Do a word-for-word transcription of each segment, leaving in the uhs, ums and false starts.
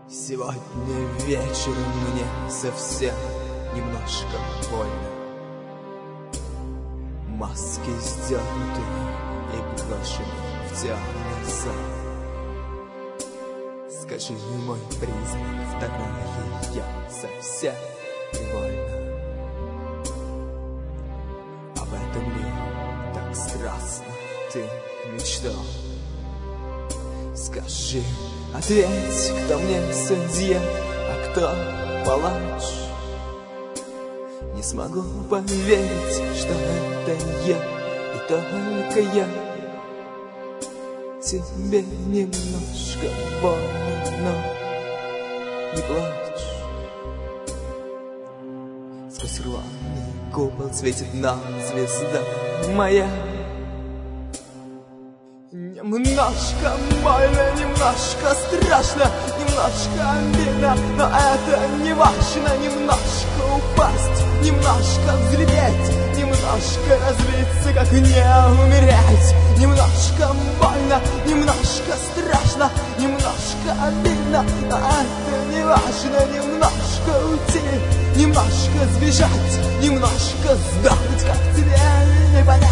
Сегодня вечером мне совсем немножко больно. Маски сдернуты и брошены в темный зал. Скажи, мой призрак, вторая, я совсем невольна. Об этом ли так страстно ты мечтал? Скажи, ответь, кто мне судья, а кто палач? Не смогу поверить, что это я, и только я. Тебе немножко больно, но не плачь. Сквозь рваный купол светит нам звезда моя. Немножко больно, немножко страшно, немножко обидно, но это не важно. Немножко упасть, немножко взлететь, немножко разбиться, как не умереть. Немножко больно, немножко страшно, немножко обидно, но это не важно. Немножко уйти, немножко сбежать, немножко сдохнуть, как тебе не понять.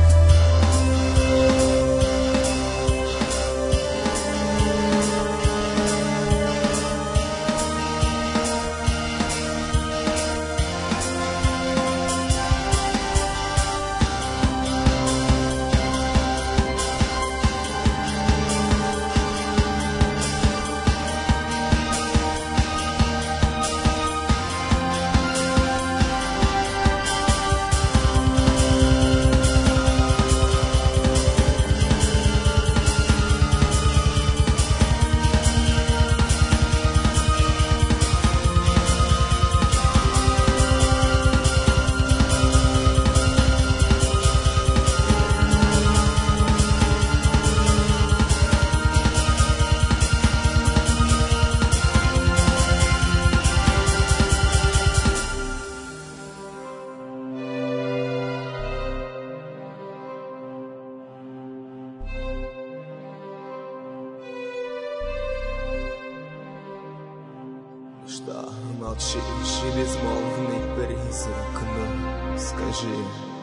Что молчишь, безмолвный призрак, ну скажи,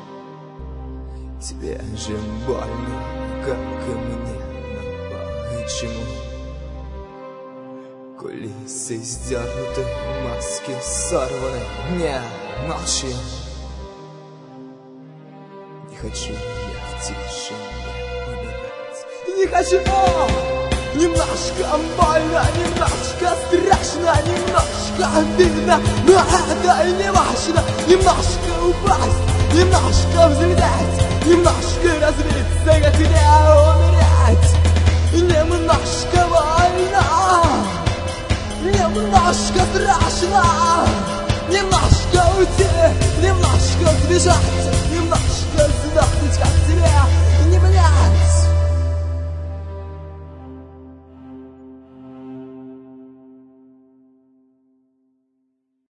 тебе же больно, как и мне, но почему? Кулисы сдернуты, маски сорваны, не молчи. Не хочу я в тишине умирать, не хочу! Немножко больно, немножко страшно, немножко обидно, но это не важно. Немножко упасть, немножко взлететь, немножко разбиться, как не умереть. Немножко больно, немножко страшно, немножко уйти, немножко сбежать, немножко сдохнуть, как тебе